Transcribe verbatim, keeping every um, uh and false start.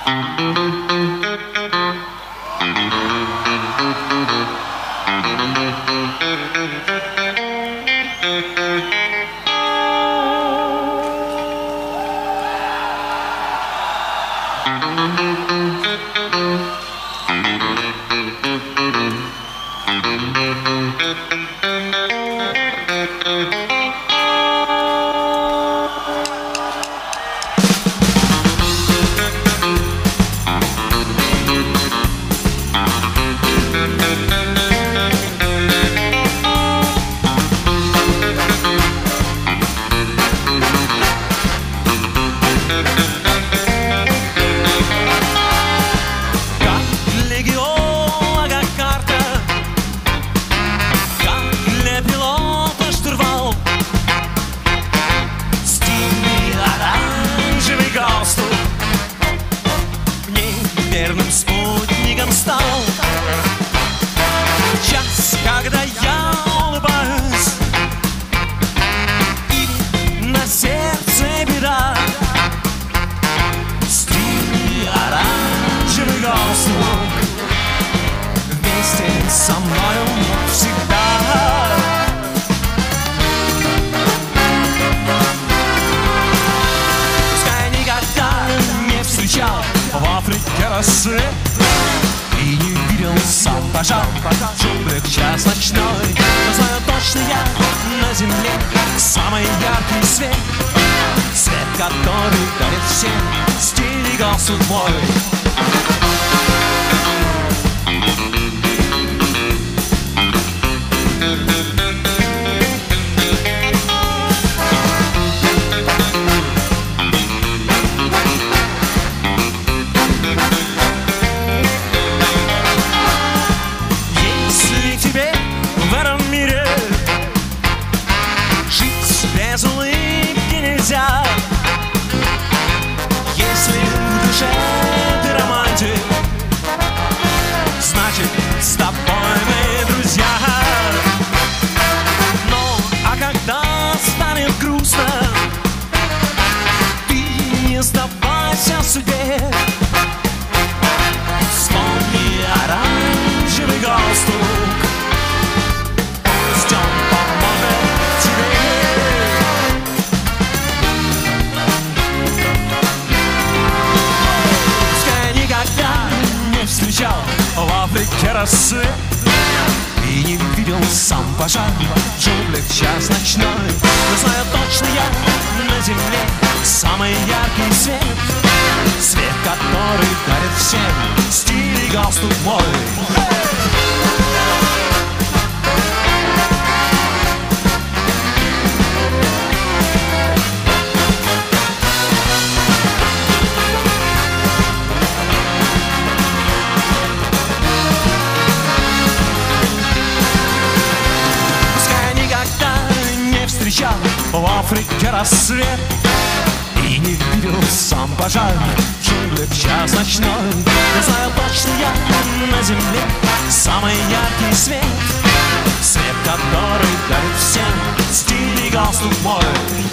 Верным спутником стал час, когда я улыбаюсь, и на сердце беда. Стильный оранжевый галстук вместе со мною всегда. Пускай никогда не встречал в Африке рассвет и не видел сам пожар в джунглях час ночной, но знаю точно я на земле самый яркий свет, свет, который дарит всем стиль и галстук мой. Без улыбки нельзя. Если в душе ты романтик, значит с тобой мы друзья. Но а когда станет грустно, ты не сдавайся судьбе. Вспомни оранжевый галстук, пусть он поможет тебе. В Африке рассвет и не видел сам пожар в джунглях час ночной, но знаю точно я на земле самый яркий свет, свет, который дарит всем стиль и галстук мой. В Африке рассвет и не видел сам пожар в джунглях час ночной, но знаю точно я на земле самый яркий свет, свет, который дарит всем стиль и галстук мой.